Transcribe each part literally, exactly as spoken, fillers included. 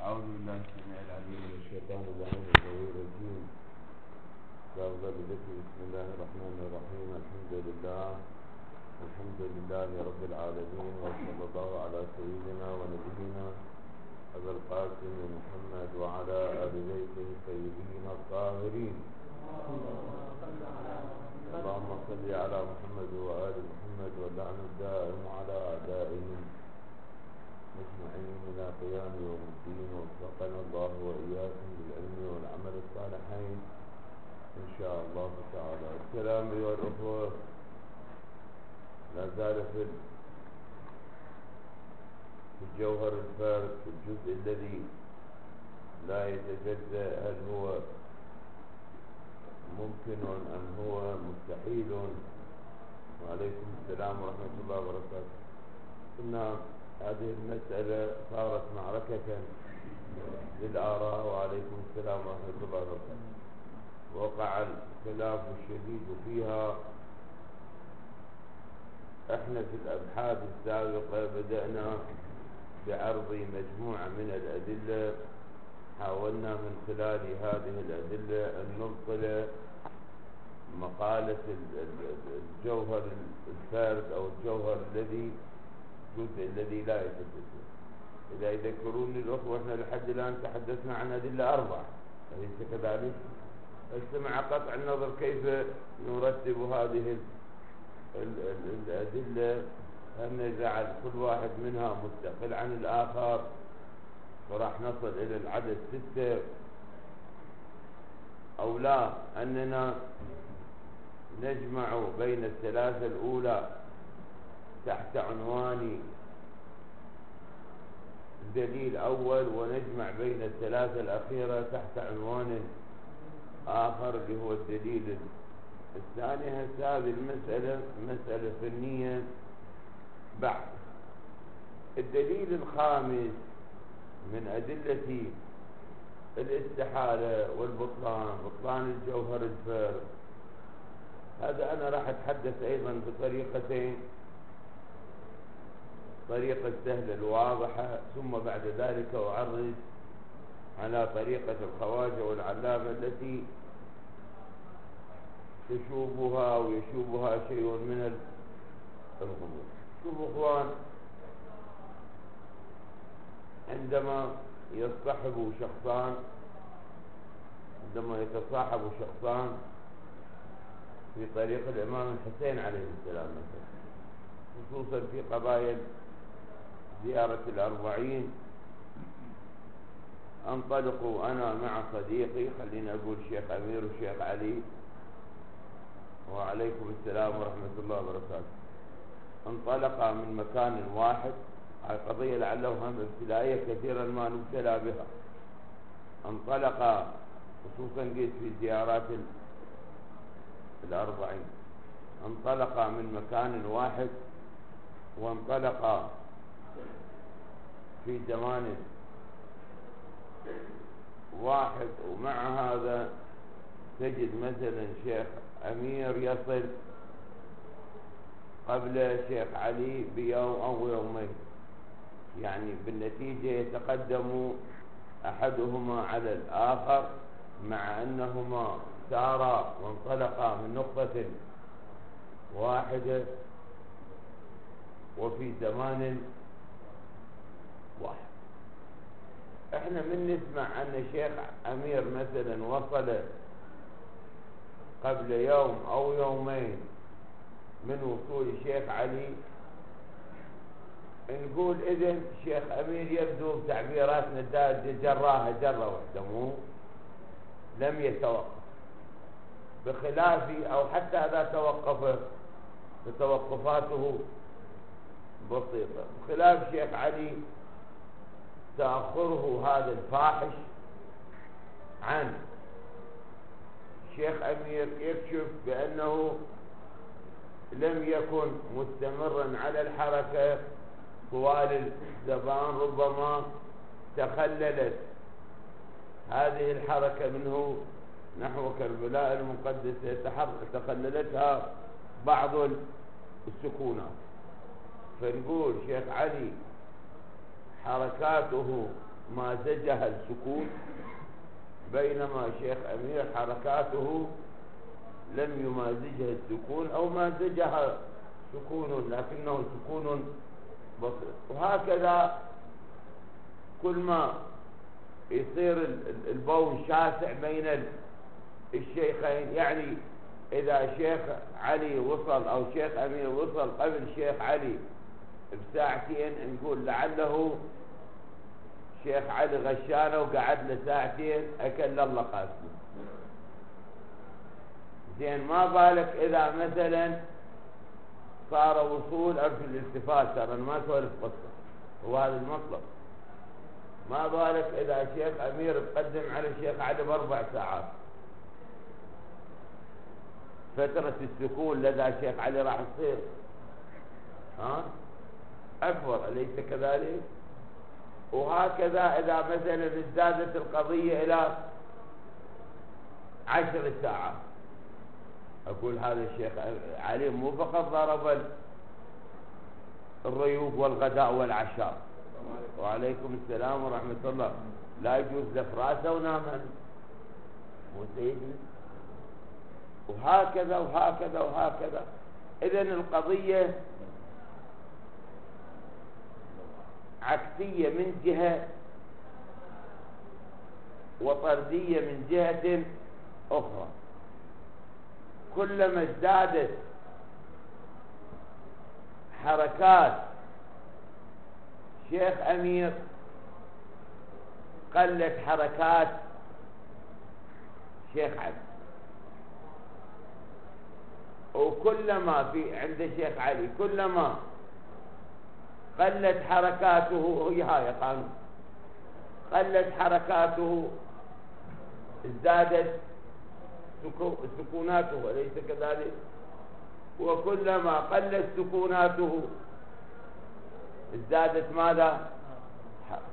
أعوذ بالله السميع العليم من الشيطان اللعين الغوي الرجيم. بأفضل ذكر بسم الله الرحمن الرحيم. الحمد لله الحمد لله رب العالمين، وصلى الله على سيدنا ونبينا أبي القاسم محمد وعلى آل بيته الطيبين الطاهرين. اللهم صل على محمد وآل محمد، واللعن الدائم على أعدائهم مجمعين إلى قيام يوم الدين. وفقنا الله وإياكم بالعلم والعمل الصالحين إن شاء الله تعالى. السلام أيها الأخوة، لا زال في الجوهر الفارق في الجزء الذي لا يتجزأ، هل هو ممكن أم هو مستحيل؟ وعليكم السلام ورحمة الله وبركاته. قلنا هذه المسألة صارت معركة للآراء، وعليكم السلام ورحمة الله وبركاته. وقع الخلاف الشديد فيها. احنا في الأبحاث السابقة بدأنا بعرض مجموعة من الأدلة، حاولنا من خلال هذه الأدلة أن نبطل مقالة الجوهر الفارق أو الجوهر الذي الجزء الذي لا يتجزأ. إذا يذكرون الأخوة احنا لحد الآن تحدثنا عن أدلة أربعة، أليس كذلك؟ استمع قطع النظر كيف نرتب هذه الأدلة، هل نجعل كل واحد منها مستقل عن الآخر وراح نصل إلى العدد ستة، أو لا أننا نجمع بين الثلاثة الأولى تحت عنوان دليل أول، ونجمع بين الثلاثة الأخيرة تحت عنوان آخر اللي هو الدليل الثاني. هذه المسألة مسألة فنية بعد. الدليل الخامس من أدلة الاستحالة والبطلان، بطلان الجوهر الفارق، هذا أنا راح أتحدث أيضا بطريقتين، طريقة السهلة الواضحة، ثم بعد ذلك أعرض على طريقة الخواجة والعلامة التي تشوبها ويشوبها شيء من الغموض. شوفوا اخوان، عندما يصطحب شخصان عندما يتصاحب شخصان في طريق الإمام الحسين عليه السلام مثلا، خصوصا في قضايا زيارة الأربعين، انطلقوا أنا مع صديقي، خلينا أقول شيخ أمير والشيخ علي، وعليكم السلام ورحمة الله وبركاته. انطلقا من مكان واحد، هذه قضية لعلها ابتلائية كثيرا ما نبتلى بها. انطلقا خصوصا قيس في زيارات الأربعين، انطلقا من مكان واحد وانطلقا في زمان واحد، ومع هذا تجد مثلا شيخ أمير يصل قبل شيخ علي بيوم أو يومين، يعني بالنتيجة يتقدم أحدهما على الآخر، مع أنهما سارا وانطلقا من نقطة واحدة وفي زمان واحد. احنا من نسمع أن شيخ أمير مثلا وصل قبل يوم أو يومين من وصول الشيخ علي، نقول إذن شيخ أمير يبدو بتعبيراتنا الدارجة جراها جرة واحدة، مو لم يتوقف، بخلاف أو حتى إذا توقف فتوقفاته بسيطة، بخلاف شيخ علي تأخره هذا الفاحش عن شيخ أمير يكشف بأنه لم يكن مستمرا على الحركة طوال الزمان، ربما تخللت هذه الحركة منه نحو كربلاء المقدسة، تخللتها بعض السكونات. فنقول شيخ علي حركاته مازجها السكون، بينما شيخ أمير حركاته لم يمازجها السكون أو مازجها سكون لكنه سكون بسيط. وهكذا كل ما يصير البون شاسع بين الشيخين، يعني إذا شيخ علي وصل أو شيخ أمير وصل قبل شيخ علي بساعتين، نقول لعله شيخ علي غشانه وقعد له ساعتين أكل الله قاسمه. زين، ما بالك إذا مثلا صار وصول أرجو الالتفات، ترى ما سولف قصة، وهذا المطلب. ما بالك إذا شيخ أمير تقدم على شيخ علي بأربع ساعات، فترة السكون لدى شيخ علي راح تصير ها أكبر، أليس كذلك؟ وهكذا إذا مثلا ازدادت القضية إلى عشر ساعات، أقول هذا الشيخ علي مو فقط ضرب الريوق والغداء والعشاء، وعليكم السلام ورحمة الله، لا يجوز لف راسه ونام مو سيدي، وهكذا وهكذا وهكذا. إذن القضية عكسية من جهة وطردية من جهة أخرى. كلما ازدادت حركات شيخ أمير قلت حركات شيخ علي، وكلما في عند شيخ علي كلما قلت حركاته، هي هاي قانون، قلت حركاته ازدادت سكوناته، أليس كذلك؟ وكلما قلت سكوناته ازدادت ماذا؟ حركة.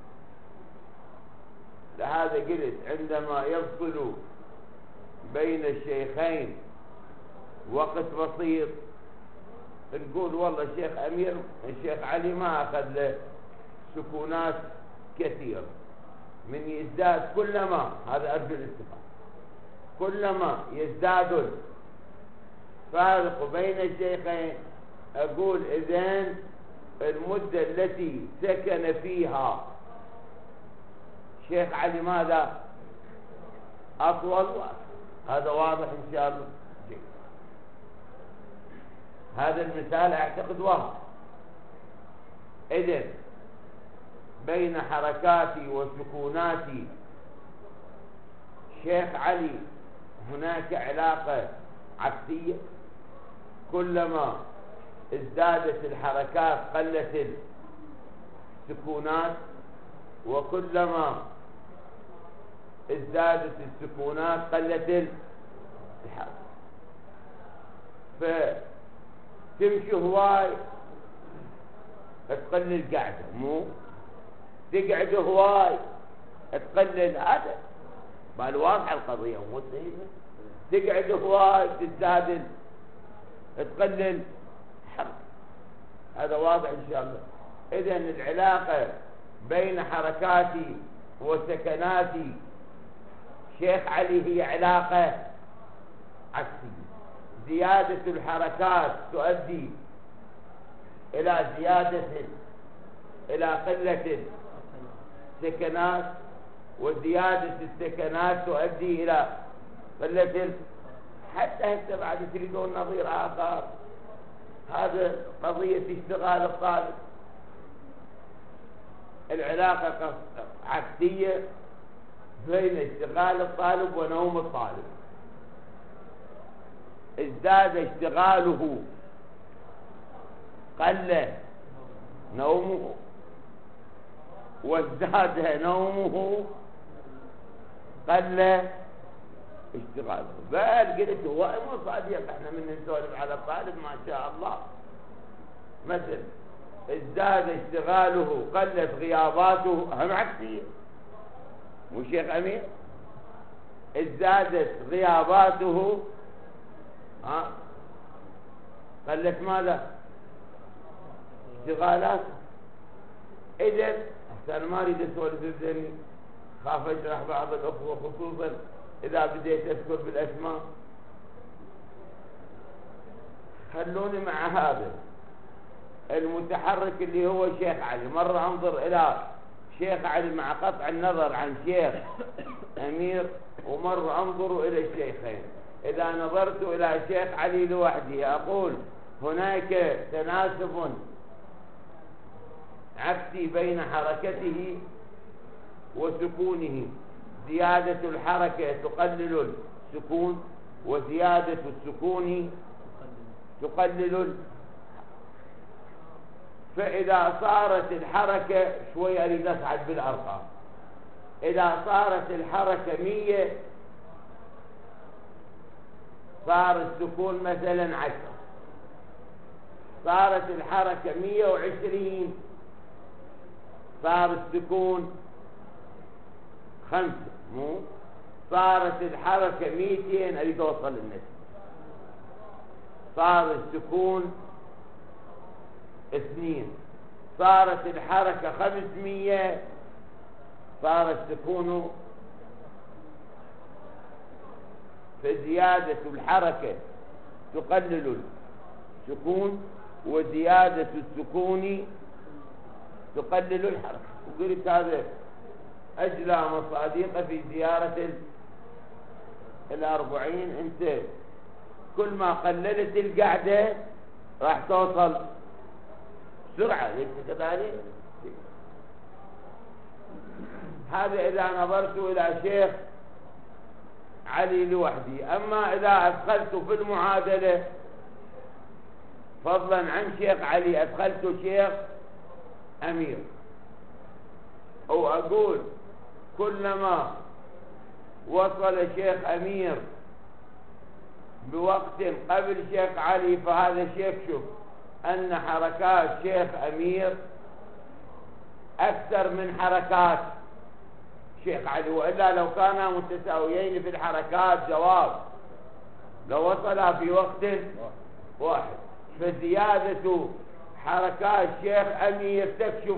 لهذا قلت عندما يفصل بين الشيخين وقت بسيط نقول والله الشيخ أمير الشيخ علي ما أخذ له سكونات كثيرة، من يزداد كلما، هذا أرجو الاتفاق، كلما يزداد الفارق بين الشيخين أقول إذن المدة التي سكن فيها شيخ علي ماذا؟ أطول. هذا واضح إن شاء الله. هذا المثال أعتقد واضح. إذن بين حركاتي وسكوناتي شيخ علي هناك علاقة عكسية، كلما ازدادت الحركات قلت السكونات، وكلما ازدادت السكونات قلت الحركة. فتمشي هواي تقلل القعدة، مو تقعد هواي تقلل هذا، بالواضح القضية مو سهلة. تقعد هواي تزداد تقلل حركة، هذا واضح إن شاء الله. إذن العلاقة بين حركاتي وسكناتي شيخ علي هي علاقة عكسية. زيادة الحركات تؤدي إلى زيادة إلى قلة السكنات، وزيادة السكنات تؤدي إلى قلة، حتى هسه بعد تريدون نظير آخر، هذا قضية اشتغال الطالب. العلاقة عكسية بين اشتغال الطالب ونوم الطالب. ازداد اشتغاله قل نومه، وازداد نومه قل اشتغاله. بل قلت هو مو صادق، احنا من نسولف على الطالب ما شاء الله. مثل ازداد اشتغاله قلت غياباته، هم عكسية مو شيخ أمير. ازدادت غياباته ها قلت ماذا؟ اشتغالاته. إذن أنا ما أريد أسولف بذهني، خاف أجرح بعض الأخوة خصوصا إذا بديت أذكر بالأسماء. خلوني مع هذا المتحرك اللي هو شيخ علي. مرة أنظر إلى شيخ علي مع قطع النظر عن شيخ أمير، ومرة أنظر إلى الشيخين. إذا نظرت إلى شيخ علي لوحده أقول هناك تناسب عكسي بين حركته وسكونه. زيادة الحركة تقلل السكون، وزيادة السكون تقلل. فإذا صارت الحركة شوي أريد أصعد بالأرقام، إذا صارت الحركة مية صار السكون مثلا عشرة، صارت الحركة مية وعشرين صار السكون خمسة، مو صارت الحركة ميتين أريد أوصل للنسبة، صار السكون اثنين، صارت الحركة خمسمية صار السكون. فزيادة الحركة تقلل السكون، وزيادة السكون تقلل الحركة. وقلت هذا أجلى مصادق في زيارة الأربعين. أنت كل ما قللت القعدة راح توصل بسرعة، ليس كذلك؟ هذا إذا نظرت إلى شيخ علي لوحدي. أما إذا أدخلت في المعادلة فضلا عن شيخ علي أدخلت شيخ أمير، أو أقول كلما وصل شيخ أمير بوقت قبل شيخ علي فهذا شيخ شوف أن حركات شيخ أمير أكثر من حركات شيخ علي، وإلا لو كانا متساويين في الحركات جواب لو وصلا في وقت واحد. فزيادة حركات شيخ أمير تكشف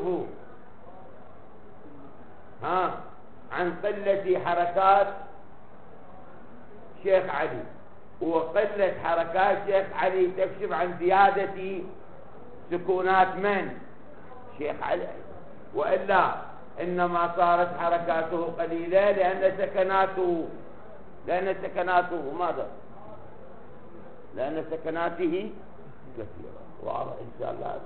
ها عن قلة حركات شيخ علي، وقلة حركات شيخ علي تكشف عن زيادة سكونات من شيخ علي. وإلا إنما صارت حركاته قليلة لأن سكناته لأن سكناته ماذا؟ لأن سكناته كثيرة. واضح إن شاء الله. هذا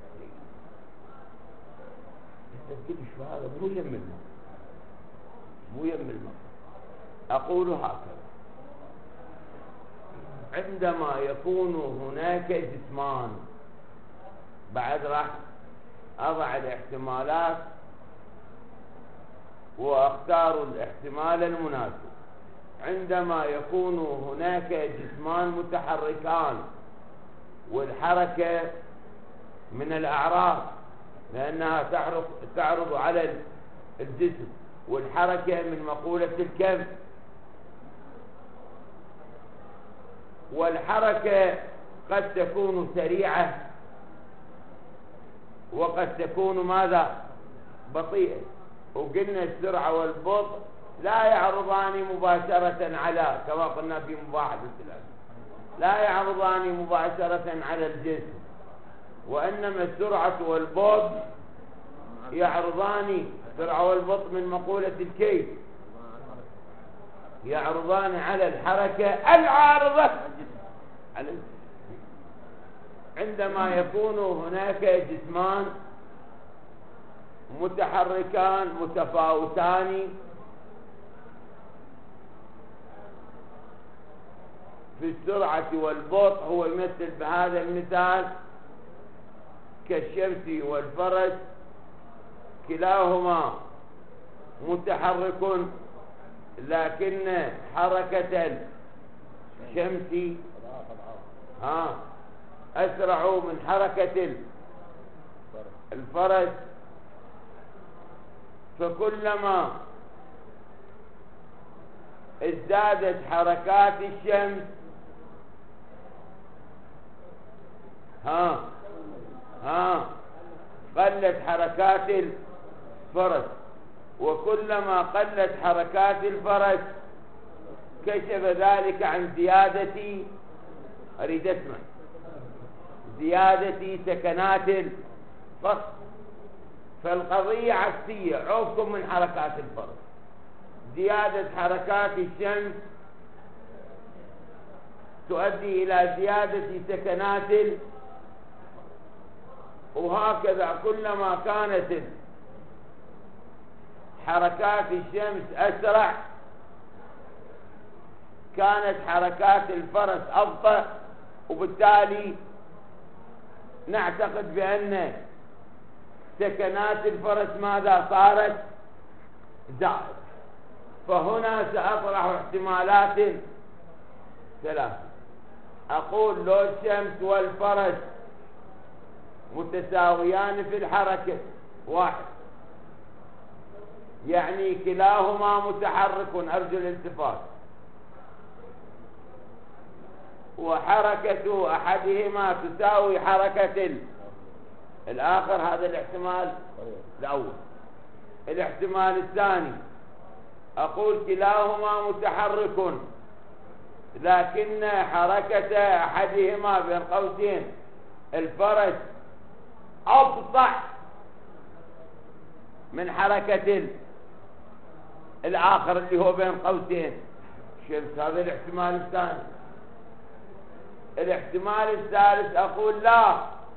التفكير شو هذا؟ مو يم المقام، مو يم المقام. أقول هكذا: عندما يكون هناك جسمان، بعد راح أضع الاحتمالات وأختار الاحتمال المناسب. عندما يكون هناك جسمان متحركان، والحركة من الأعراض لأنها تعرض, تعرض على الجسم، والحركة من مقولة الكم، والحركة قد تكون سريعة وقد تكون ماذا؟ بطيئة. وقلنا السرعة والبطء لا يعرضان مباشرة على، كما قلنا في مباحث الثلاث، لا يعرضان مباشرة على الجسم، وإنما السرعة والبطء يعرضان، السرعة والبطء من مقولة الكيف، يعرضان على الحركة العارضة على الجسم. عندما يكون هناك جسمان متحركان متفاوتان في السرعة والبطء، هو يمثل بهذا المثال كالشمس والفرس، كلاهما متحرك لكن حركة الشمس ها أسرع من حركة الفرس. فكلما ازدادت حركات الشمس ها ها قلت حركات فرس، وكلما قلت حركات الفرس كشف ذلك عن زيادة، أريد أسمع، زيادة سكنات الفرس. فالقضية عكسية، عوفكم من حركات الفرس. زيادة حركات الشمس تؤدي إلى زيادة سكنات ال... وهكذا كلما كانت حركات الشمس أسرع كانت حركات الفرس أبطأ، وبالتالي نعتقد بأن سكنات الفرس ماذا صارت؟ زائد. فهنا سأطرح احتمالات ثلاثة. أقول لو الشمس والفرس متساويان في الحركة، واحد، يعني كلاهما متحرك، أرجو الالتفات، وحركة أحدهما تساوي حركة الآخر، هذا الاحتمال الأول. الاحتمال الثاني أقول كلاهما متحرك لكن حركة أحدهما بين قوسين الفرس أبطأ من حركة الآخر اللي هو بين قوسين الشمس، هذا الاحتمال الثاني. الاحتمال الثالث أقول لا،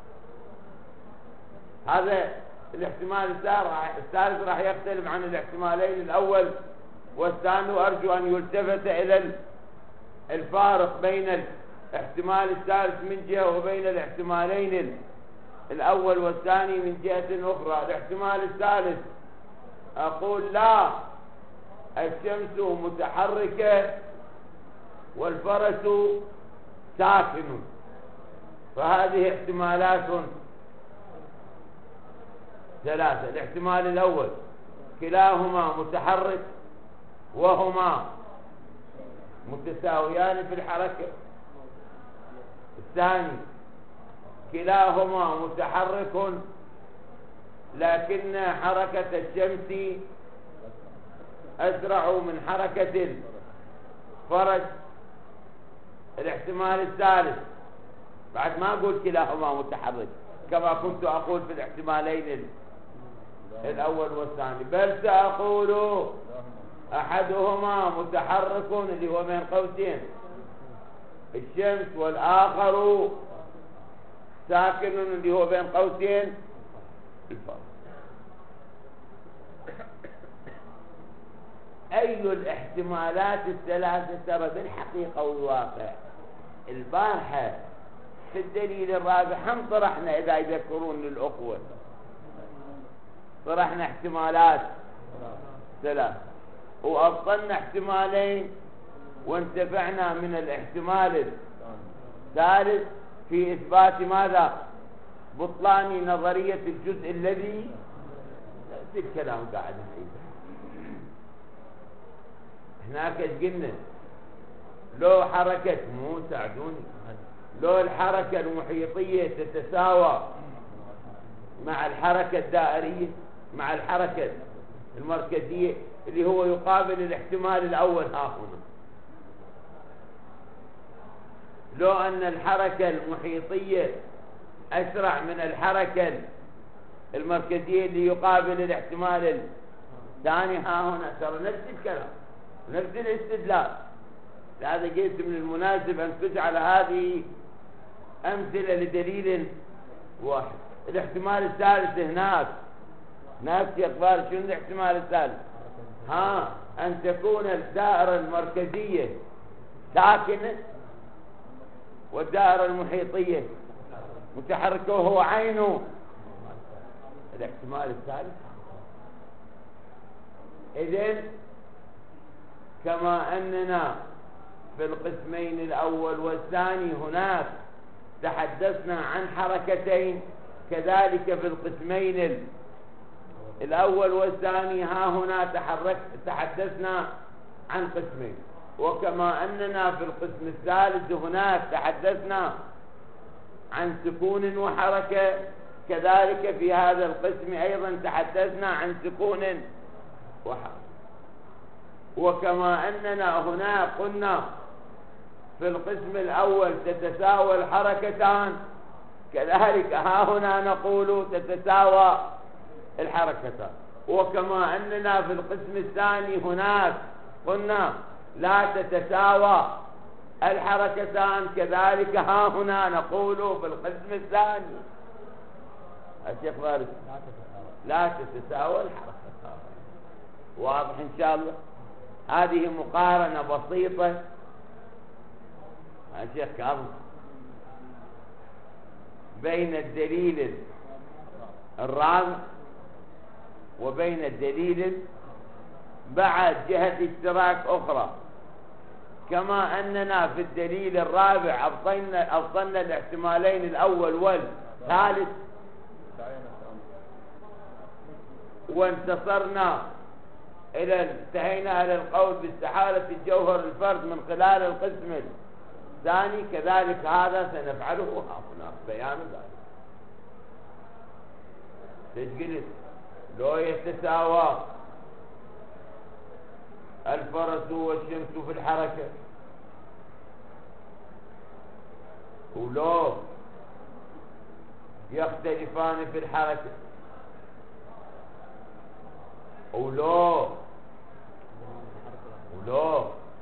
هذا الاحتمال الثالث راح يختلف عن الاحتمالين الأول والثاني، وأرجو أن يلتفت إلى الفارق بين الاحتمال الثالث من جهة وبين الاحتمالين الأول والثاني من جهة أخرى. الاحتمال الثالث أقول لا، الشمس متحركة والفرس ساكن. فهذه احتمالات ثلاثة. الاحتمال الأول كلاهما متحرك وهما متساويان في الحركة. الثاني كلاهما متحرك لكن حركة الشمس أسرع من حركة الفرس. الاحتمال الثالث بعد ما أقول كلاهما متحرك كما كنت أقول في الاحتمالين الأول والثاني، بل سأقول أحدهما متحرك اللي هو بين قوسين الشمس، والآخر ساكن اللي هو بين قوسين الفرس. أي الاحتمالات الثلاثة ترى بالحقيقة والواقع البارحة في الدليل الرابع هم طرحنا، إذا يذكرون الأخوة طرحنا احتمالات ثلاث وأبطلنا احتمالين وانتفعنا من الاحتمال الثالث في إثبات ماذا؟ بطلان نظرية الجزء الذي نفس الكلام قاعد نعيده. هناك ايش قلنا؟ لو حركة مو ساعدوني لو الحركة المحيطية تتساوى مع الحركة الدائرية مع الحركة المركزية اللي هو يقابل الاحتمال الأول ها هنا، لو أن الحركة المحيطية أسرع من الحركة المركزية اللي يقابل الاحتمال الثاني ها هنا، ترى نفس الكلام نفس الاستدلال. لهذا قلت من المناسب أن تجعل هذه أمثلة لدليل واحد. الاحتمال الثالث هناك نفس يقبال. شنو الاحتمال الثالث؟ ها أن تكون الدائرة المركزية ساكنة والدائرة المحيطية متحركة وهو عينه الاحتمال الثالث. إذن كما أننا في القسمين الأول والثاني هناك تحدثنا عن حركتين، كذلك في القسمين الأول والثاني ها هنا تحرك تحدثنا عن قسمين. وكما أننا في القسم الثالث هناك تحدثنا عن سكون وحركة، كذلك في هذا القسم أيضا تحدثنا عن سكون وحركة. وكما أننا هنا قلنا في القسم الأول تتساوى الحركتان، كذلك ها هنا نقول تتساوى الحركتان. وكما أننا في القسم الثاني هناك قلنا لا تتساوى الحركتان، كذلك ها هنا نقول في القسم الثاني الشيخ فارس لا تتساوى الحركتان. واضح إن شاء الله؟ هذه مقارنة بسيطة الشيخ كاظم بين الدليل الرابع وبين الدليل بعد جهة اشتراك أخرى. كما أننا في الدليل الرابع أبطلنا, أبطلنا الاحتمالين الأول والثالث وانتصرنا إلى انتهينا إلى القول باستحالة الجوهر الفرد من خلال القسم الثاني، كذلك هذا سنفعله هنا بيان ذلك. تجلس لو يتساوى الفرس والشمس في الحركة، ولو يختلفان في الحركة، ولو ولو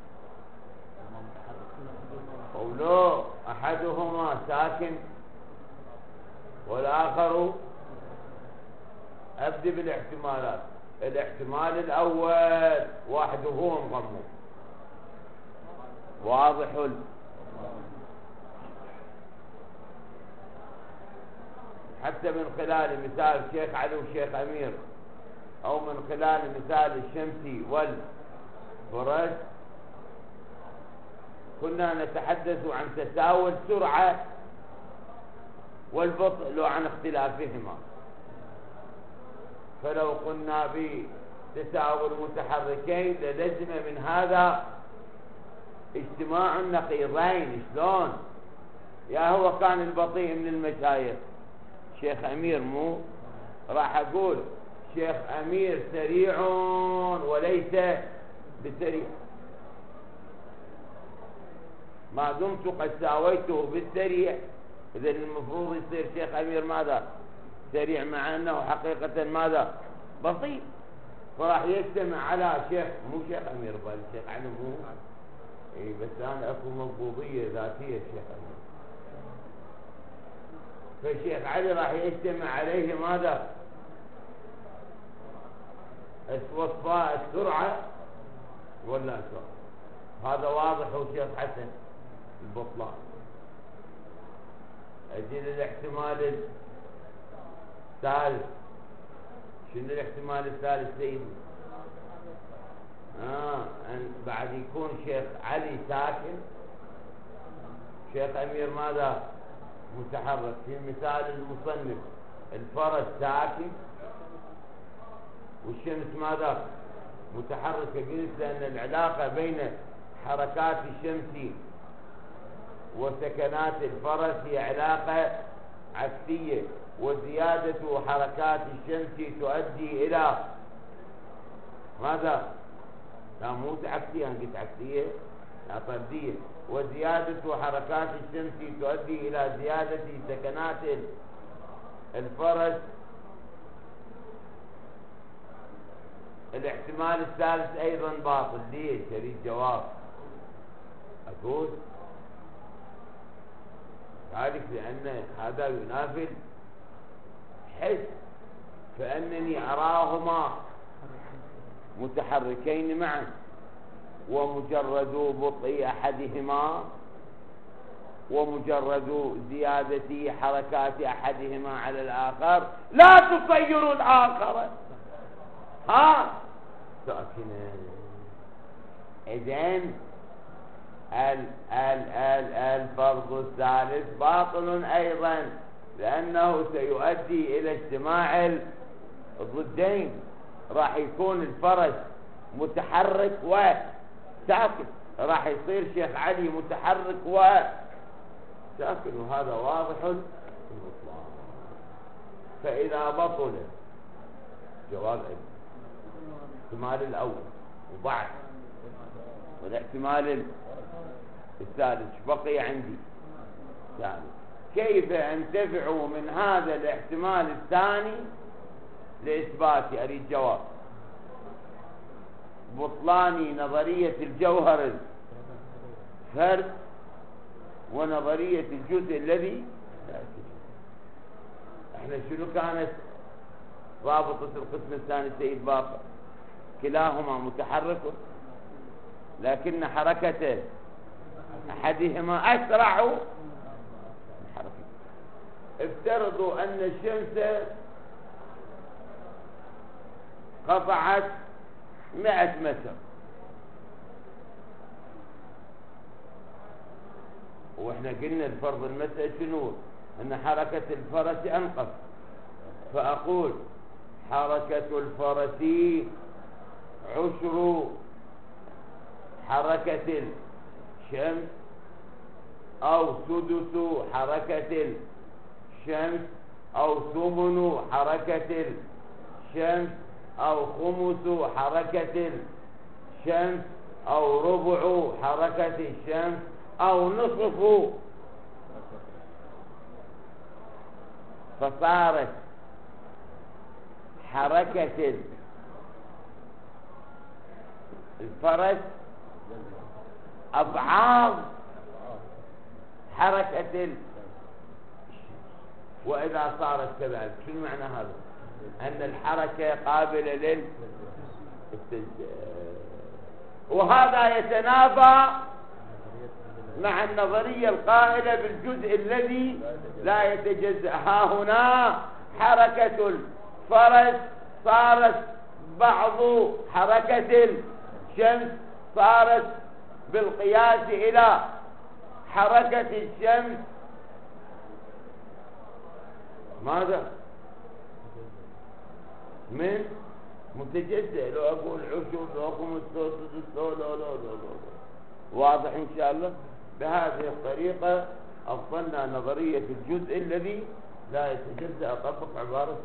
ولو أحدهما ساكن والآخر. أبدأ بالاحتمالات. الاحتمال الأول وحده مضموم واضح. حتى من خلال مثال شيخ علي وشيخ أمير، أو من خلال مثال الشمسي والفرج، كنا نتحدث عن تساوي السرعة والبطء وعن اختلافهما. فلو قلنا بتساوي المتحركين للزم من هذا اجتماع النقيضين. شلون؟ يا هو كان البطيء من المشايخ شيخ أمير، مو راح أقول شيخ أمير سريع وليس بسريع، ما دمت قد ساويته بالسريع إذن المفروض يصير شيخ أمير ماذا؟ سريع، مع أنه حقيقة ماذا؟ بطيء. فراح يجتمع على شيخ، مو شيخ أمير بل شيخ علي، مو اي بس أنا أكو مقبوضية ذاتية شيخ أمير. فالشيخ علي راح يجتمع عليه ماذا؟ وصفاء السرعة ولا السرعة. هذا واضح. وشيخ حسن البطلان أجل الاحتمال الثالث. شنو الاحتمال الثالث سيدي؟ آه أن بعد يكون شيخ علي ساكن، شيخ أمير ماذا؟ متحرك. في مثال المصنف الفرس ساكن والشمس ماذا؟ متحركة. قلت لأن العلاقة بين حركات الشمس وسكنات الفرس هي علاقة عكسية، وزيادة حركات الشمس تؤدي إلى ماذا؟ لا مو عكسية، أنا قلت عكسية، لا طردية. وزيادة حركات الشمس تؤدي إلى زيادة سكنات الفرس. الاحتمال الثالث أيضا باطل. ليش؟ شريك جواب. أقول ذلك لأن هذا ينافي الحس، فأنني أراهما متحركين معا، ومجرد بطء أحدهما ومجرد زيادة حركات أحدهما على الآخر لا تصير الآخر ها ساكنا. إذن ال ال ال الفرض الثالث باطل أيضا، لأنه سيؤدي إلى اجتماع الضدين. راح يكون الفرس متحرك وساكن، راح يصير شيخ علي متحرك وساكن، وهذا واضح المطلق. فإذا بطل جواز الاحتمال الأول وبعد والاحتمال الثالث بقي عندي ثاني، كيف أنتفع من هذا الاحتمال الثاني لإثبات أريد جواب بطلان نظرية الجوهر الفرد ونظرية الجزء الذي لا يتجزأ. احنا شنو كانت رابطة القسم الثاني سيد باقر؟ كلاهما متحرك لكن حركته أحدهما أسرع من حركته. افترضوا أن الشمس قطعت مئة متر واحنا قلنا الفرض المسألة شنو؟ أن حركة الفرس أنقص، فأقول حركة الفرس عشر حركة الشمس أو سدس حركة الشمس أو ثمن حركة الشمس أو خمس حركة الشمس أو ربع حركة الشمس أو نصف، فصارت حركة الفرس أضعاف حركة الشمس. وإذا صارت كذلك شنو معنى هذا؟ أن الحركة قابلة للتجزئة، وهذا يتنافى مع النظرية القائلة بالجزء الذي لا يتجزأ. ها هنا حركة الفرس صارت بعض حركة الشمس، صارت بالقياس إلى حركة الشمس ماذا؟ من متجزئ. لو أقول عشر لو أقوم السوسس لو لو لو لو واضح إن شاء الله. بهذه الطريقة أفضلنا نظرية الجزء الذي لا يتجزأ. أطبق عبارة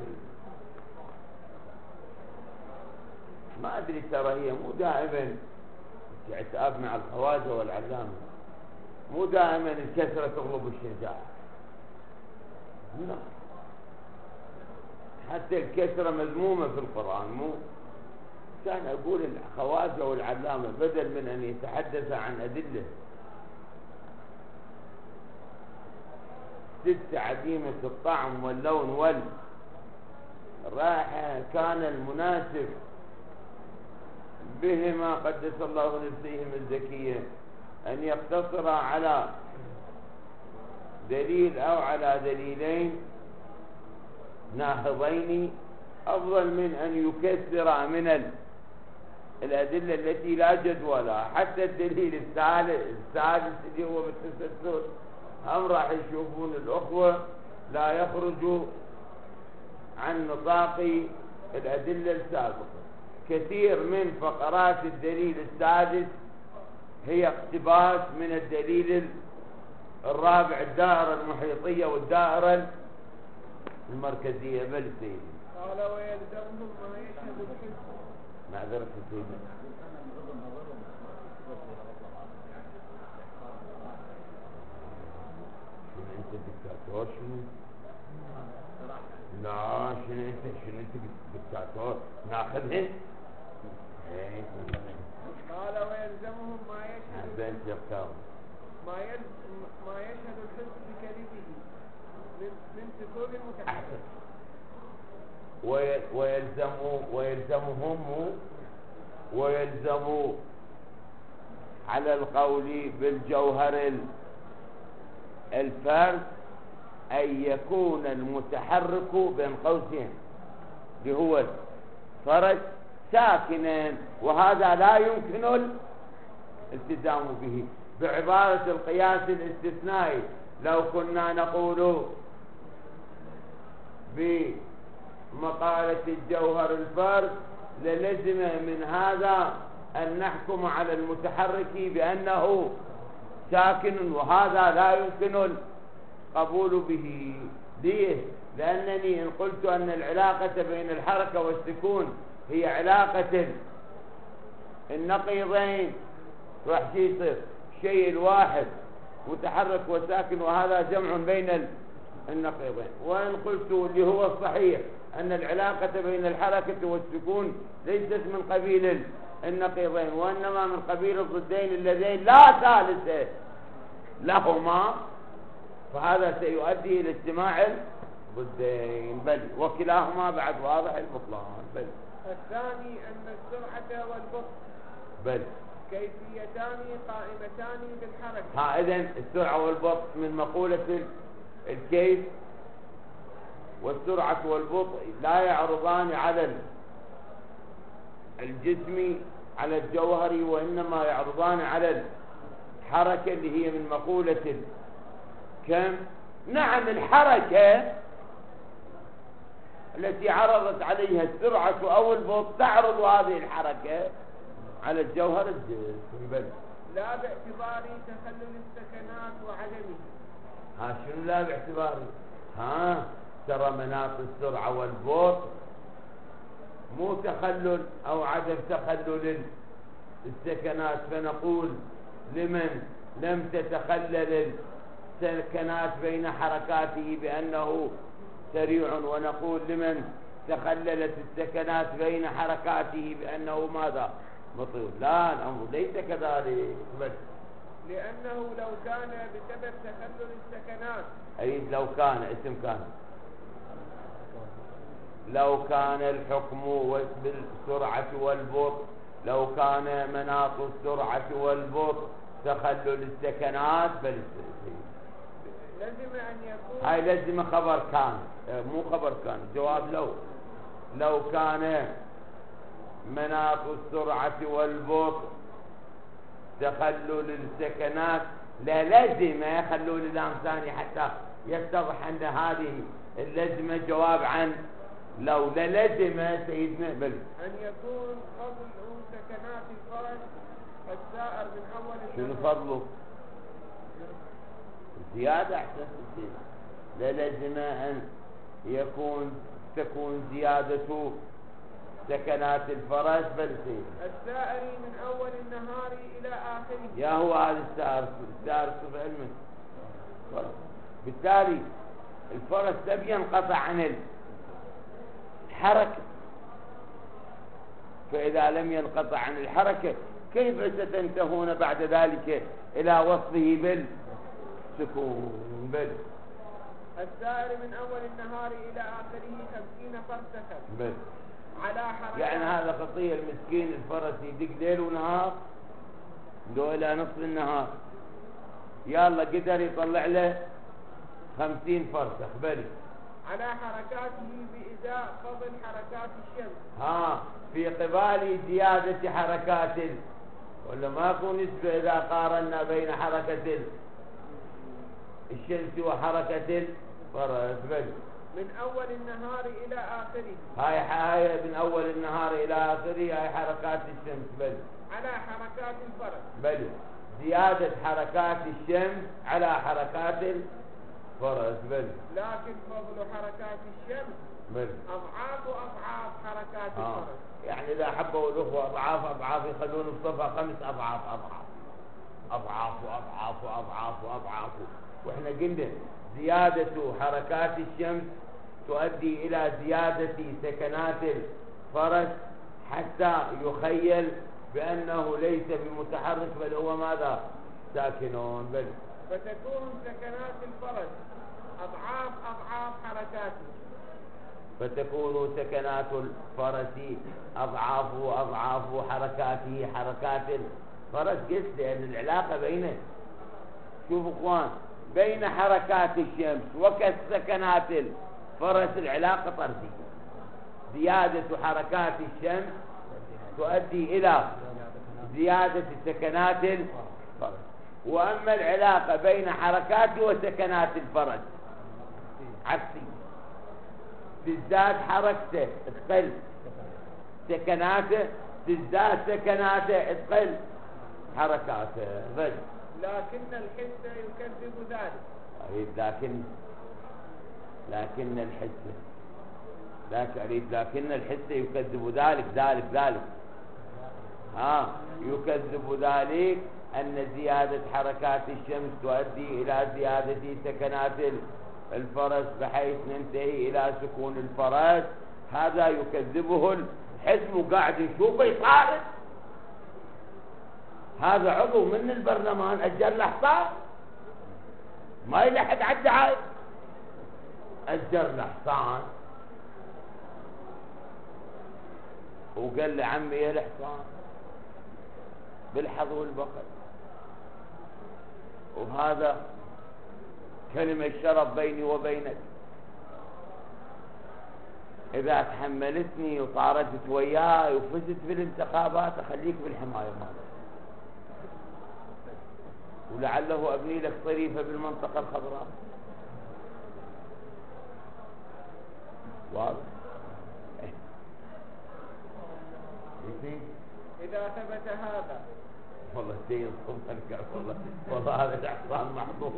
ما أدري ترى هي مو دائما عتاب مع الخواجة والعلامة، مو دائما الكثرة تغلب الشجاعة، لا، حتى الكثرة مذمومة في القرآن. مو كان أقول الخواجة والعلامة بدل من أن يتحدث عن أدلة ست عديمة الطعم واللون والرائحة، كان المناسب بهما قدس الله نفسهم الزكية أن يقتصر على دليل أو على دليلين ناهضين، أفضل من أن يكثر من الأدلة التي لا جدوى لها. حتى الدليل الثالث السادس اللي هو بالتسلسل هم راح يشوفون الأخوة لا يخرج عن نطاق الأدلة السابقة. كثير من فقرات الدليل السادس هي اقتباس من الدليل الرابع، الدائرة المحيطية والدائرة المركزية. بل سيدي قال ويلزمهم ما يشهد الحزب. معذرة سيدي شنو انت دكتاتور؟ شنو؟ لا شنو انت شنو انت دكتاتور؟ ناخذهن؟ قال ويلزمهم ما يشهد ما ما يشهد الحزب بكذبه من من سكون المتحدث. ويلزم ويلزمهم ويلزم على القول بالجوهر الفرد أن يكون المتحرك بين قوسين اللي هو الفرج ساكنا، وهذا لا يمكن الالتزام به. بعبارة القياس الاستثنائي لو كنا نقول بمقالة الجوهر الفرد للزم من هذا أن نحكم على المتحرك بأنه ساكن، وهذا لا يمكن القبول به. ليه؟ لأنني إن قلت أن العلاقة بين الحركة والسكون هي علاقة النقيضين راح يصير الشيء الواحد متحرك وساكن، وهذا جمع بين النقيضين. وإن قلت اللي هو الصحيح أن العلاقة بين الحركة والسكون ليست من قبيل النقيضين، وإنما من قبيل الضدين اللذين لا ثالث لهما، فهذا سيؤدي إلى اجتماع الضدين. بل وكلاهما بعد واضح البطلان. بل الثاني أن السرعة والبطء بل كيفيتان قائمتان بالحركة. ها إذن السرعة والبطء من مقولة الكيف، والسرعة والبطء لا يعرضان على الجسم على الجوهري، وإنما يعرضان على الحركة اللي هي من مقولة كم. نعم الحركة التي عرضت عليها السرعة أو البطء تعرض هذه الحركة على الجوهر الجسم. بل لا باعتبار تخلل السكنات وعدمه. ها شنو لا باعتبار؟ ها ترى مناط السرعة والبطء مو تخلل أو عدم تخلل السكنات، فنقول لمن لم تتخلل السكنات بين حركاته بأنه سريع، ونقول لمن تخللت السكنات بين حركاته بأنه ماذا؟ بطيء. لا الأمر ليس كذلك. بس لأنه لو كان بسبب تخلل السكنات، أي لو كان اسم كان، لو كان الحكم بالسرعة والبطء، لو كان مناط السرعة والبطء تخلل السكنات، بل لازم أن يكون هاي لازم خبر كان، مو خبر كان، جواب لو. لو كان مناط السرعة والبطء تخلل السكنات للزم، خلوا للام ثاني حتى يتضح أن هذه اللزمة جواب عن لو. للزم سيدنا بل أن يكون فضل سكنات الفرج السائر من أول. شنو فضله؟ زيادة أحسن. للزم أن يكون تكون زيادة سكنات الفرس بل السائر من أول النهار إلى آخره. يا هو هذا السائر، السائر في علمه. بالتالي الفرس لم ينقطع عن الحركة، فإذا لم ينقطع عن الحركة كيف ستنتهون بعد ذلك إلى وصفه بالسكون؟ بل السائر من أول النهار إلى آخره خمسين فرسخا بل على حركة. يعني هذا خطية المسكين الفرس يدق ليل ونهار لو إلى نصف النهار، يلا قدر يطلع له خمسين فرسخ. بل على حركاته بإزاء فضل حركات الشمس. ها في قبال زيادة حركات، ولا ماكو نسبة إذا قارنا بين حركة الشمس وحركة الفرس. بل من أول النهار إلى آخره. هاي هاي من أول النهار إلى آخره هاي حركات الشمس. بل على حركات الفرس. بل زيادة حركات الشمس على حركات الفرس. بل لكن فضل حركات الشمس بل أضعاف أضعاف حركات آه. الفرس. يعني إذا حبوا الأخوة أضعاف أضعاف يخلون الصفة خمس أضعاف أضعاف أضعاف وأضعاف وأضعاف وأضعاف. وإحنا قلنا زيادة حركات الشمس تؤدي إلى زيادة سكنات الفرس حتى يخيل بأنه ليس بمتحرك بل هو ماذا؟ ساكنون. بل فتكون سكنات الفرس أضعاف أضعاف حركاته. فتكون سكنات الفرس أضعاف أضعاف حركاته حركات الفرس. قلت لأن العلاقة بين شوفوا اخوان بين حركات الشمس وكسكنات الفرس العلاقة طردية. زيادة حركات الشمس تؤدي إلى زيادة سكنات الفرس، وأما العلاقة بين حركات وسكنات الفرس عكسية، تزداد حركته تقل سكناته، تزداد سكناته تقل حركاته. بل لكن الحس يكذب ذلك. لكن لكن الحس لكن لكن الحس يكذب ذلك ذلك ذلك ها يكذب ذلك أن زيادة حركات الشمس تؤدي إلى زيادة سكنات الفرس بحيث ننتهي إلى سكون الفرس. هذا يكذبه الحس وقاعد يشوفه يطارد. هذا عضو من البرلمان أجر له حصان ما يلحق على الدعاية، أجر له حصان وقال له عمي يا الحصان بالحظ والبقر، وهذا كلمة شرف بيني وبينك، إذا تحملتني وطاردت وياي وفزت بالانتخابات أخليك بالحماية مالك، ولعله أبني لك طريفة بالمنطقة الخضراء. واضح؟ إذا ثبت هذا والله شيء صدق والله والله هذا الإحصان محظوظ.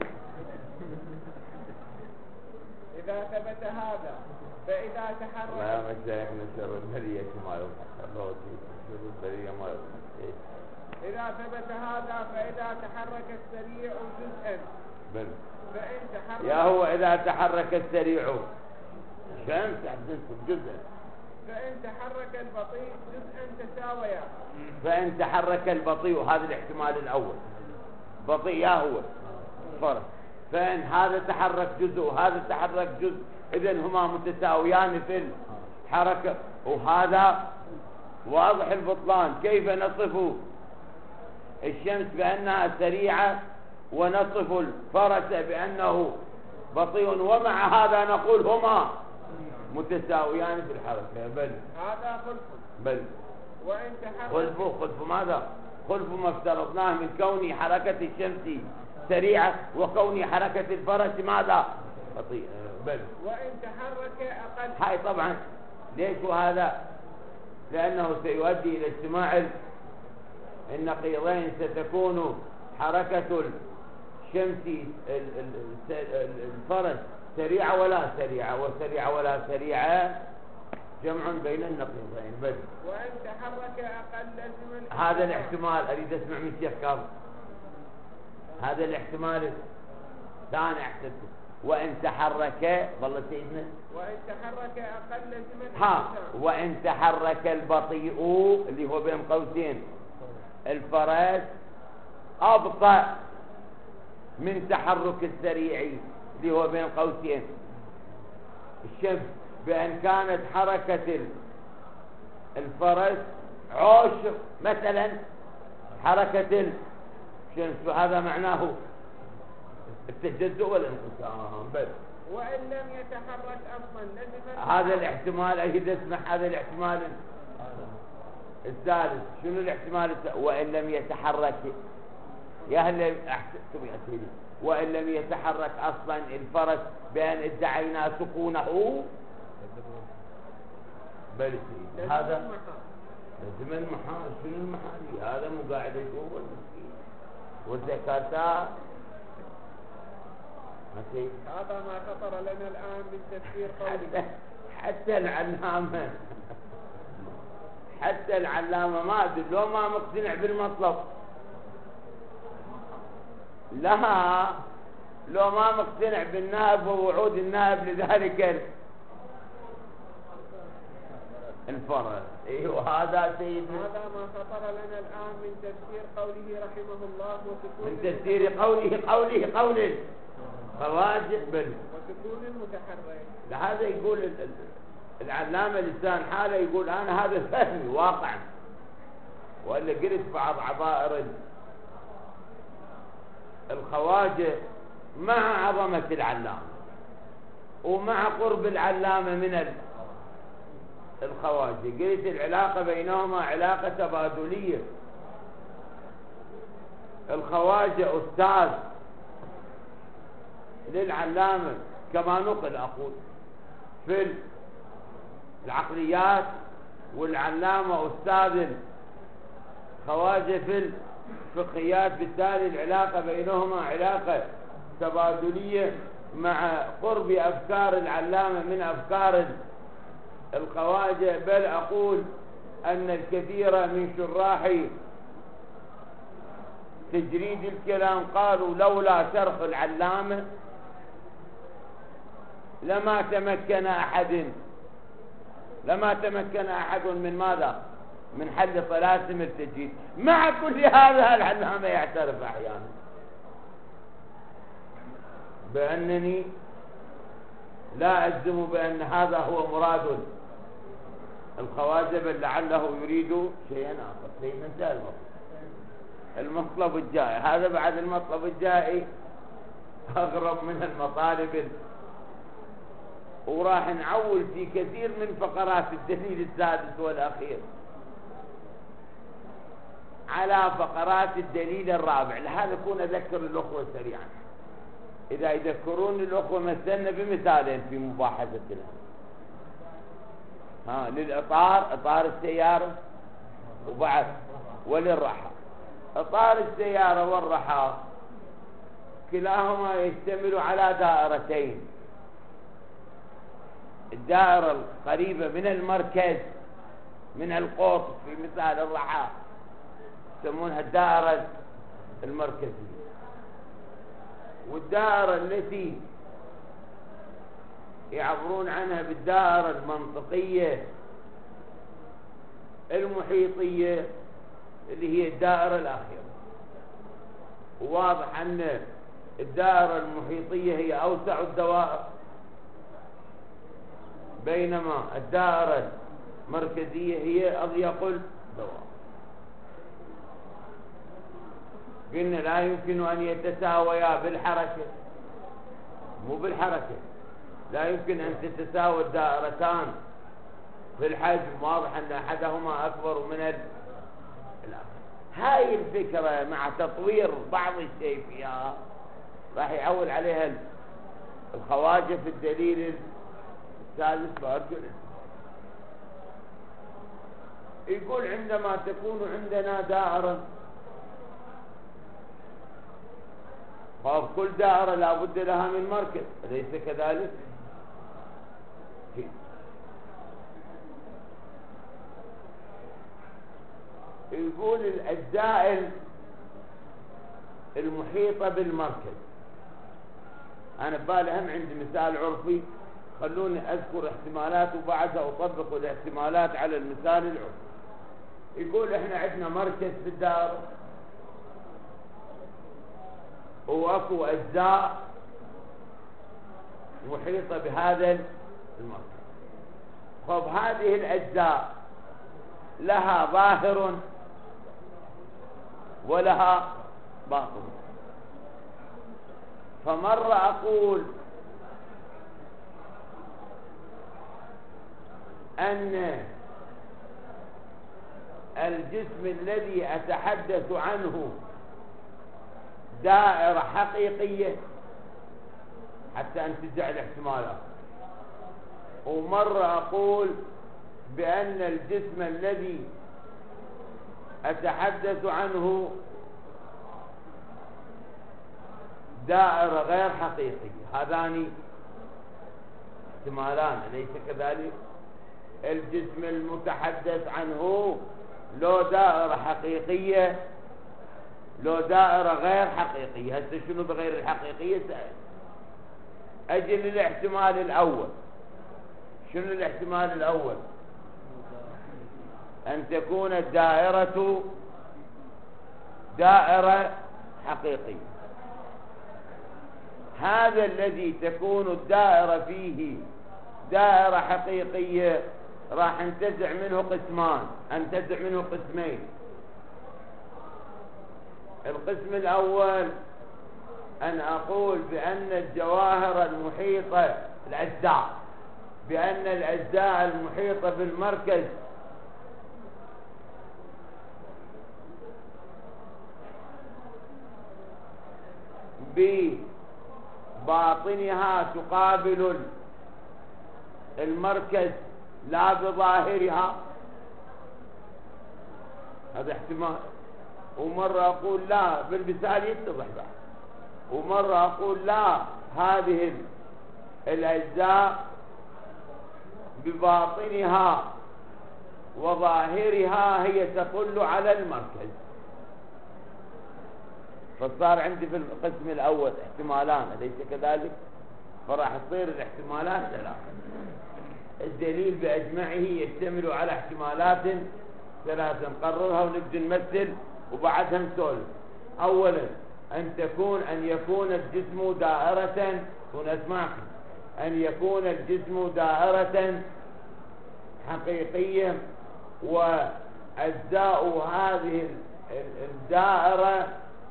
إذا ثبت هذا فإذا تحرك لا مشايخنا شر البرية ما يوضح الله شر البرية ما يوضح. إذا ثبت هذا فإذا تحرك السريع جزءا بل فإن تحرك يا هو إذا تحرك السريع شمس تحدث جزءا فإن تحرك البطيء جزءا تساويا فإن تحرك البطيء هذا الاحتمال الأول بطيء يا هو فرق فإن هذا تحرك جزء وهذا تحرك جزء إذن هما متساويان في الحركة. وهذا واضح البطلان. كيف نصف الشمس بأنها سريعة ونصف الفرس بأنه بطيء ومع هذا نقول هما متساويان في الحركة؟ بل هذا خلف بل وإن تحرك خلف خلف ماذا؟ خلف ما افترضناه من كون حركة الشمس سريعة وكون حركة الفرس ماذا؟ بطيئة. بل وإن تحرك أقل. هاي طبعا ليش وهذا؟ لأنه سيؤدي إلى اجتماع النقيضين. ستكون حركة الشمس الفرس سريعة ولا سريعة وسريعة ولا سريعة جمع بين النقيضين. بل وإن تحرك أقل لازم هذا الاحتمال أريد أسمع من الشيخ كاظم. هذا الاحتمال ثاني أحسن. وإن تحرك والله سيدنا وإن تحرك أقل لازم ها وإن تحرك البطيء اللي هو بين قوسين الفرس أبطأ من تحرك السريع اللي هو بين قوسين الشمس، بأن كانت حركة الفرس عشر مثلا حركة الشمس، وهذا معناه التجزؤ والانقسام. بل وإن لم يتحرك أصلا لازم هذا الاحتمال أجد اسمح هذا الاحتمال الثالث. شنو الاحتمال الثالث؟ وإن لم يتحرك يا هل احسنتم يا سيدي. وإن لم يتحرك أصلا الفرس بأن ادعينا سكونه بل هذا لازم المحال. شنو المحال؟ هذا مو قاعد يقول المسكين والزكاة. هذا ما خطر لنا الآن من تفسير قوله. حتى العلامة حتى العلامة ما أدري لو ما مقتنع بالمطلب. لا لو ما مقتنع بالنائب ووعود النائب لذلك الفرس. ايوه هذا سيدنا. هذا ما خطر لنا الآن من تفسير قوله رحمه الله وسكون من تفسير قوله قوله قول فواجب بل وسكون المتحرك. لهذا يقول العلامة لسان حاله يقول أنا هذا فهمي واقعا، وإلا قلت بعض عبائر الخواجة مع عظمة العلامة ومع قرب العلامة من الخواجة قلت العلاقة بينهما علاقة تبادلية. الخواجة أستاذ للعلامة كما نقل أقول في العقليات، والعلامة أستاذ الخواجة في الفقهيات، بالتالي العلاقة بينهما علاقة تبادلية مع قرب أفكار العلامة من أفكار الخواجة، بل أقول أن الكثير من شراح تجريد الكلام قالوا لولا شرح العلامة لما تمكن أحد لما تمكن أحد من ماذا؟ من حل طلاسم التجريد. مع كل هذا العلامة يعترف أحيانا بأنني لا أجزم بأن هذا هو مراد الخواجة، بل لعله يريد شيئا آخر. سينسى المطلب المطلب الجائي هذا، بعد المطلب الجائي أغرب من المطالب، وراح نعول في كثير من فقرات الدليل السادس والأخير على فقرات الدليل الرابع. لهذا كون أذكر الأخوة سريعا، إذا يذكرون الأخوة مثلنا بمثالين في مباحثة الآن. ها للإطار، إطار السيارة، وبعد وللرحى. إطار السيارة والرحى كلاهما يشتمل على دائرتين، الدائرة القريبة من المركز من القوط في مثال الرحى يسمونها الدائرة المركزية، والدائرة التي يعبرون عنها بالدائرة المنطقية المحيطية اللي هي الدائرة الأخيرة. وواضح أن الدائرة المحيطية هي أوسع الدوائر، بينما الدائرة المركزية هي أضيق الدوائر. قلنا لا يمكن أن يتساويا بالحركة، مو بالحركة، لا يمكن أن تتساوى الدائرتان في الحجم. واضح أن أحدهما أكبر من الآخر. هاي الفكرة مع تطوير بعض الشيء فيها راح يعول عليها الخواجة في الدليل الثالث بأرجل. يقول عندما تكون عندنا دائرة، طب كل دائرة لا بد لها من مركز، أليس كذلك؟ يقول الأجزاء المحيطة بالمركز. أنا ببالي هم عندي مثال عرفي، خلوني أذكر احتمالات وبعدها أطبق الاحتمالات على المثال العرفي. يقول إحنا عندنا مركز في الدائرة وأكو أجزاء محيطة بهذا المركز. خب هذه الأجزاء لها ظاهر ولها باطن. فمرة أقول أن الجسم الذي أتحدث عنه دائرة حقيقية حتى أنتزع الاحتمالات، ومرة أقول بأن الجسم الذي أتحدث عنه دائرة غير حقيقية. هذان احتمالان، أليس كذلك؟ الجسم المتحدث عنه لو دائرة حقيقية لو دائرة غير حقيقية. هسه شنو بغير الحقيقية؟ سأل. أجل الاحتمال الأول. شنو الاحتمال الأول؟ أن تكون الدائرة دائرة حقيقية. هذا الذي تكون الدائرة فيه دائرة حقيقية راح انتزع منه قسمان، انتزع منه قسمين. القسم الأول أن أقول بأن الجواهر المحيطة الأجزاء بأن الأجزاء المحيطة بالمركز بباطنها تقابل المركز لا بظاهرها. هذا احتمال. ومرة أقول لا، بالمثال يتضح بعد. ومرة أقول لا، هذه الأجزاء بباطنها وظاهرها هي تطل على المركز. فصار عندي في القسم الأول احتمالان، أليس كذلك؟ فراح تصير الاحتمالات ثلاثة. الدليل بأجمعه يشتمل على احتمالات ثلاثة، نقررها ونبدأ نمثل وبعدها نسولف. أولا أن تكون أن يكون الجسم دائرة، ونسمعكم، أن يكون الجسم دائرة حقيقية، وأجزاء هذه الدائرة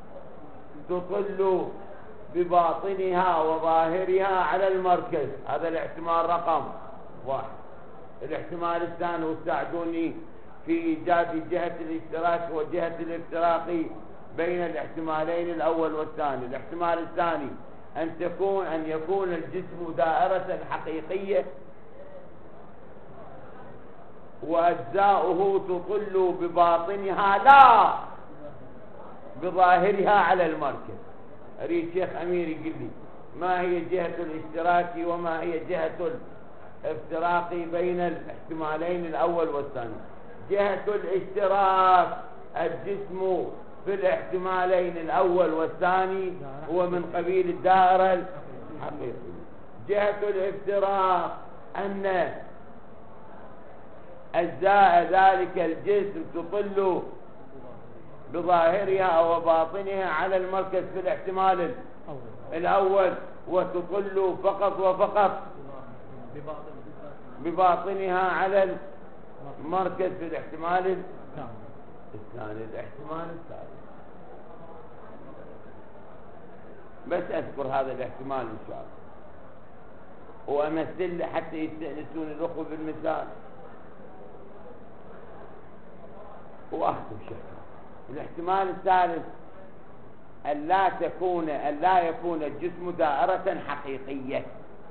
تطل بباطنها وظاهرها على المركز. هذا الاحتمال رقم واحد. الاحتمال الثاني، وساعدوني في إيجاد جهة الاشتراك وجهة الافتراق بين الاحتمالين الأول والثاني. الاحتمال الثاني أن تكون أن يكون الجسم دائرة حقيقية وأجزاؤه تطل بباطنها لا بظاهرها على المركز. أريد شيخ أمير يقول لي ما هي جهة الاشتراك وما هي جهة الافتراق بين الاحتمالين الأول والثاني. جهة الاشتراك الجسم في الاحتمالين الأول والثاني هو من قبيل الدائرة الحقيقية. جهة الافتراق أن أجزاء ذلك الجسم تطل بظاهرها وباطنها على المركز في الاحتمال الأول، وتطل فقط وفقط بباطنها على المركز في الاحتمال الثاني. الاحتمال الثالث بس أذكر هذا الاحتمال إن شاء الله وأمثل حتى يستأنسون الأخوة بالمثال وأختم شكرا. الاحتمال الثالث أن لا تكون أن لا يكون الجسم دائرة حقيقية،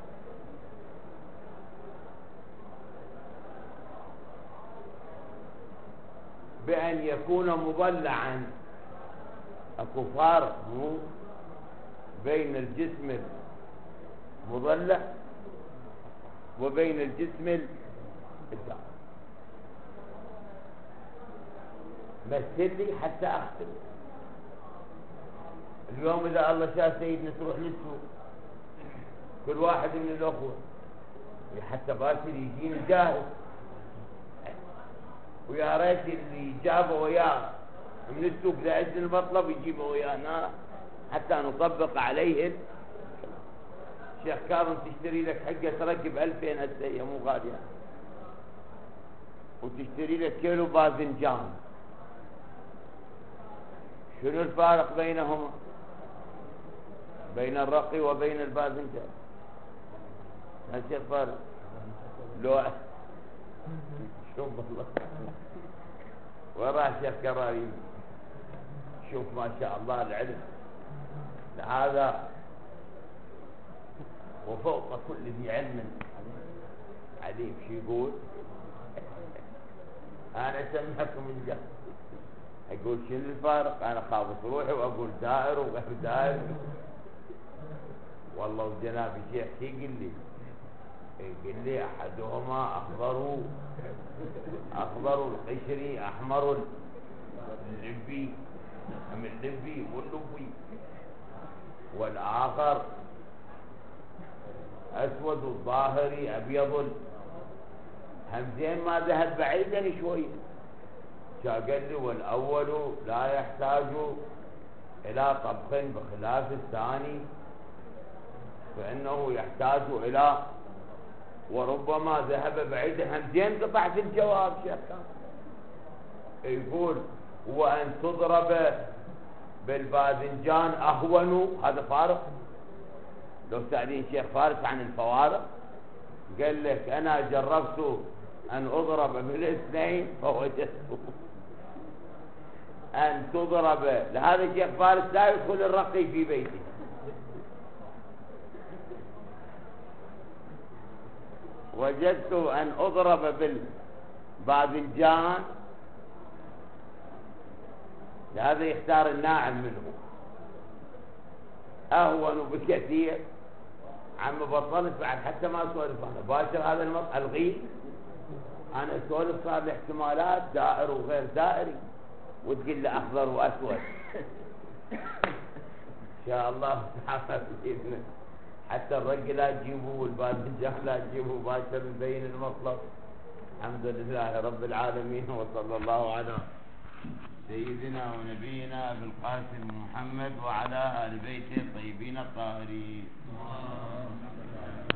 بأن يكون مضلعا. أكو فارق بين الجسم المضلع وبين الجسم الدائر. مثل لي حتى أختم. اليوم إذا الله شاء سيدنا تروح للسوق، كل واحد من الأخوة حتى باسل يجيني جاهز، ويا ريت اللي جابه وياه من السوق ذا إذن المطلب يجيبه ويانا حتى نطبق عليه. شيخ كاظم تشتري لك حقة تركب ألفين هسه، هي مو غالية، وتشتري لك كيلو باذنجان. شنو الفارق بينهما؟ بين الرقي وبين الباذنجان هل شيء فارق؟ لو شوف والله وراء شيخ كراريم، شوف ما شاء الله العلم هذا وفوق كل ذي علم عليم. شو يقول؟ انا اسمعكم من جهة اقول شنو الفارق؟ انا خابط روحي واقول دائر وغير دائر. والله وجناب الشيخ شي يقول لي يقول لي احدهما اخضر اخضر القشري احمر اللبي ام اللبي واللبي، والاخر اسود الظاهري ابيض. همزين ما ذهب بعيدا شويه، قال لي والاول لا يحتاج الى طبخ بخلاف الثاني فانه يحتاج الى، وربما ذهب بعيدا. همزين قطعت الجواب شيخ يقول وان تضرب بالباذنجان اهون. هذا فارق. لو سألين شيخ فارس عن الفوارق قال لك انا جربت ان اضرب بالاثنين فوجدت ان تضرب. لهذا الشيخ فارس لا يدخل الرقي في بيته. وجدت ان اضرب بالباذنجان، لهذا يختار الناعم منه اهون بكثير عم بطلت بعد حتى ما اسولف انا باشر هذا المط الغيه. انا اسولف صار لي احتمالات دائر وغير دائري وتقول لي اخضر واسود. ان شاء الله تعالى باذنه حتى الرق لا تجيبه والباذنجان لا تجيبه باشر نبين المطلب. الحمد لله رب العالمين وصلى الله على سيدنا ونبينا ابي القاسم محمد وعلى ال بيته الطيبين الطاهرين.